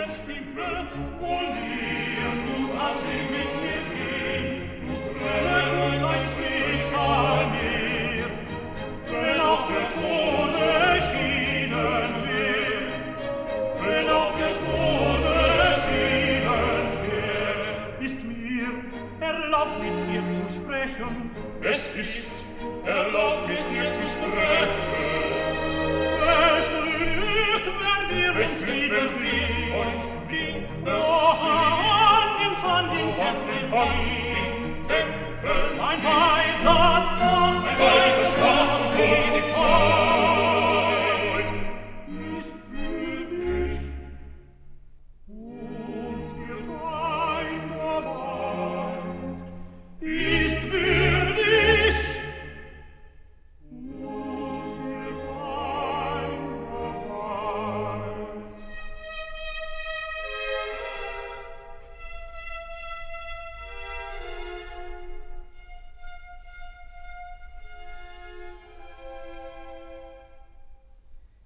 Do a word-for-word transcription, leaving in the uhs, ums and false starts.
Stimme, wohl dir, du kannst sie mit mir gehen, und trenne uns dein Schicksal mir. Wenn auch der Tod erschienen wär, wenn auch der Tod erschienen wär, ist mir erlaubt, mit dir zu sprechen. Es ist erlaubt, mit dir zu sprechen. Es Glück, wenn wir uns lieben, wie euch blieb, Hand in Hand im Tempel gehen.